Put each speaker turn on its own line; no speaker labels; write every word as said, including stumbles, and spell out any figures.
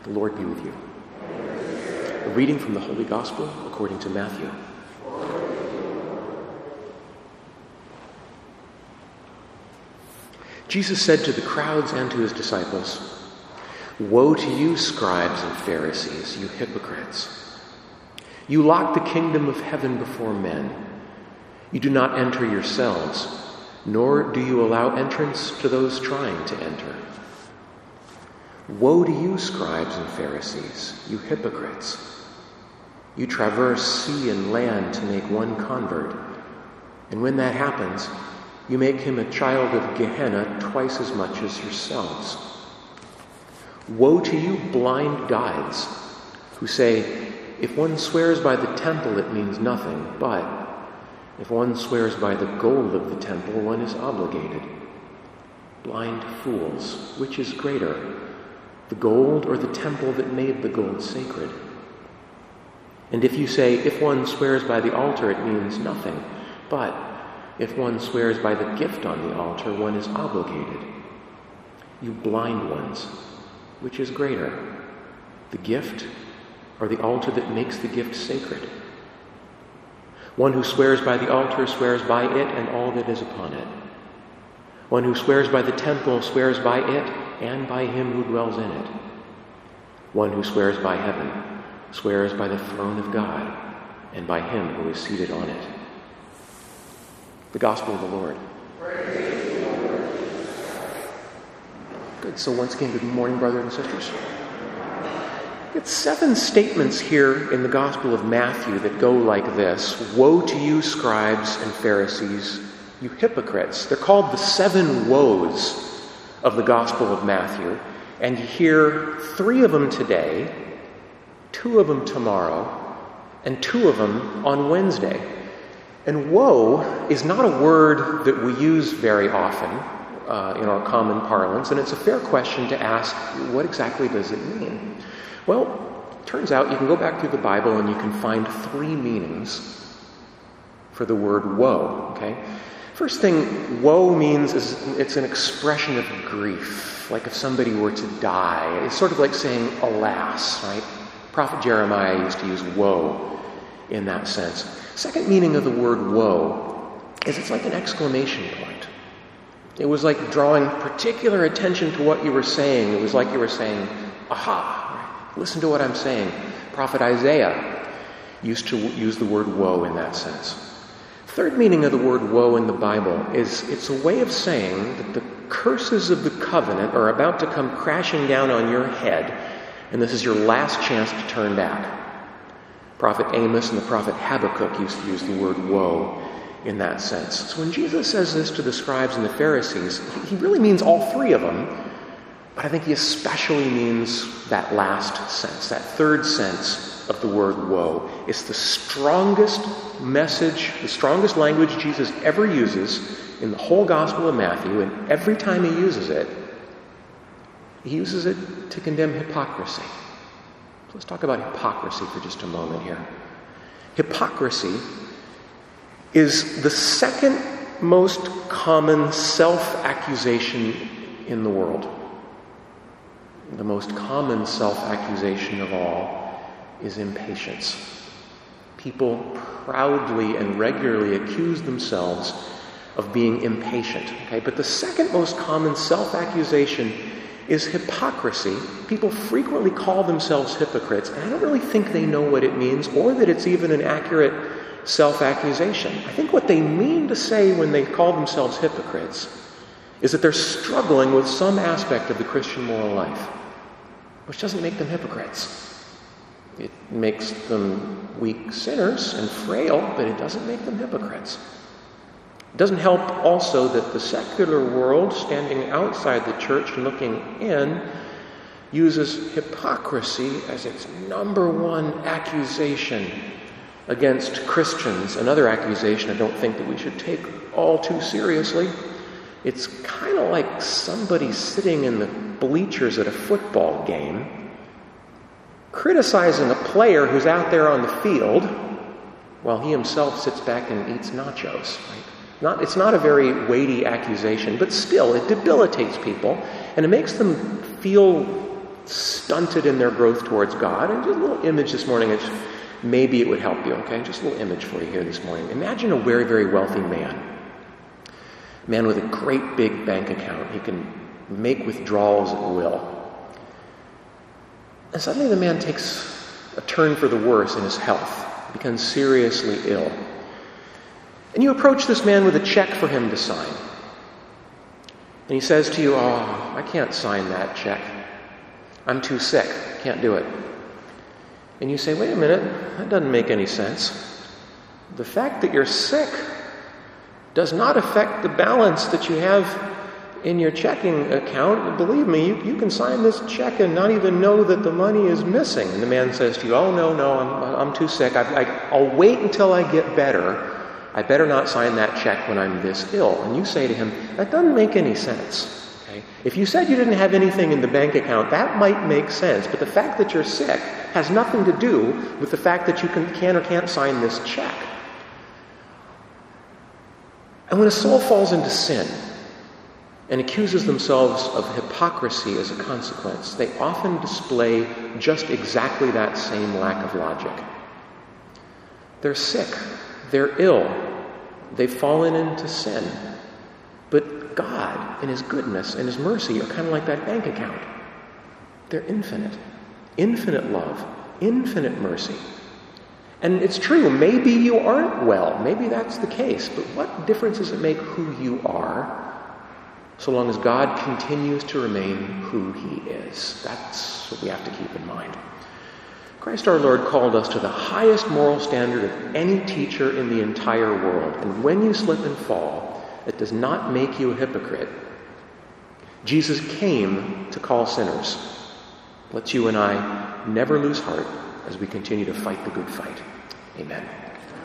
The Lord be with you. A reading from the Holy Gospel according to Matthew. Jesus said to the crowds and to his disciples, "Woe to you, scribes and Pharisees, you hypocrites! You lock the kingdom of heaven before men. You do not enter yourselves, nor do you allow entrance to those trying to enter. Woe to you, scribes and Pharisees, you hypocrites! You traverse sea and land to make one convert, and when that happens, you make him a child of Gehenna twice as much as yourselves. Woe to you, blind guides, who say, if one swears by the temple, it means nothing, but if one swears by the gold of the temple, one is obligated. Blind fools, which is greater, the gold or the temple that made the gold sacred? And if you say, if one swears by the altar, it means nothing, but if one swears by the gift on the altar, one is obligated. You blind ones, which is greater, the gift or the altar that makes the gift sacred? One who swears by the altar swears by it and all that is upon it. One who swears by the temple swears by it and by him who dwells in it. One who swears by heaven swears by the throne of God and by him who is seated on it." The Gospel of the Lord.
Praise the Lord.
Good. So once again, good morning, brothers and sisters. It's seven statements here in the Gospel of Matthew that go like this. Woe to you, scribes and Pharisees, you hypocrites. They're called the seven woes of the Gospel of Matthew. And you hear three of them today, two of them tomorrow, and two of them on Wednesday. And woe is not a word that we use very often uh, in our common parlance, and it's a fair question to ask, what exactly does it mean? Well, it turns out you can go back through the Bible and you can find three meanings for the word woe, okay? First thing woe means is it's an expression of grief, like if somebody were to die. It's sort of like saying alas, right? Prophet Jeremiah used to use woe in that sense. Second meaning of the word woe is it's like an exclamation point. It was like drawing particular attention to what you were saying. It was like you were saying, aha, right? Listen to what I'm saying. Prophet Isaiah used to use the word woe in that sense. Third meaning of the word woe in the Bible is it's a way of saying that the curses of the covenant are about to come crashing down on your head, and this is your last chance to turn back. Prophet Amos and the prophet Habakkuk used to use the word woe in that sense. So when Jesus says this to the scribes and the Pharisees, he really means all three of them, but I think he especially means that last sense, that third sense of the word woe. It's the strongest message, the strongest language Jesus ever uses in the whole Gospel of Matthew, and every time he uses it, he uses it to condemn hypocrisy. Let's talk about hypocrisy for just a moment here. Hypocrisy is the second most common self-accusation in the world. The most common self-accusation of all is impatience. People proudly and regularly accuse themselves of being impatient. Okay? But the second most common self-accusation is hypocrisy. People frequently call themselves hypocrites, and I don't really think they know what it means or that it's even an accurate self-accusation. I think what they mean to say when they call themselves hypocrites is that they're struggling with some aspect of the Christian moral life, which doesn't make them hypocrites. It makes them weak sinners and frail, but it doesn't make them hypocrites. It doesn't help also that the secular world, standing outside the church and looking in, uses hypocrisy as its number one accusation against Christians. Another accusation I don't think that we should take all too seriously. It's kind of like somebody sitting in the bleachers at a football game, criticizing a player who's out there on the field while he himself sits back and eats nachos, right? Not, it's not a very weighty accusation, but still, it debilitates people, and it makes them feel stunted in their growth towards God. And just a little image this morning, it's, maybe it would help you, okay? Just a little image for you here this morning. Imagine a very, very wealthy man. A man with a great big bank account. He can make withdrawals at will. And suddenly the man takes a turn for the worse in his health, becomes seriously ill. And you approach this man with a check for him to sign. And he says to you, "Oh, I can't sign that check. I'm too sick. Can't do it." And you say, "Wait a minute, that doesn't make any sense. The fact that you're sick does not affect the balance that you have in your checking account. Believe me, you, you can sign this check and not even know that the money is missing." And the man says to you, "Oh, no, no, I'm, I'm too sick. I, I, I'll wait until I get better. I better not sign that check when I'm this ill." And you say to him, "That doesn't make any sense. Okay? If you said you didn't have anything in the bank account, that might make sense. But the fact that you're sick has nothing to do with the fact that you can, can or can't sign this check." And when a soul falls into sin and accuses themselves of hypocrisy as a consequence, they often display just exactly that same lack of logic. They're sick. They're ill. They've fallen into sin. But God, in His goodness and His mercy, are kind of like that bank account. They're infinite. Infinite love. Infinite mercy. And it's true, maybe you aren't well. Maybe that's the case. But what difference does it make who you are, so long as God continues to remain who He is? That's what we have to keep in mind. Christ our Lord called us to the highest moral standard of any teacher in the entire world. And when you slip and fall, it does not make you a hypocrite. Jesus came to call sinners. Let you and I never lose heart as we continue to fight the good fight. Amen.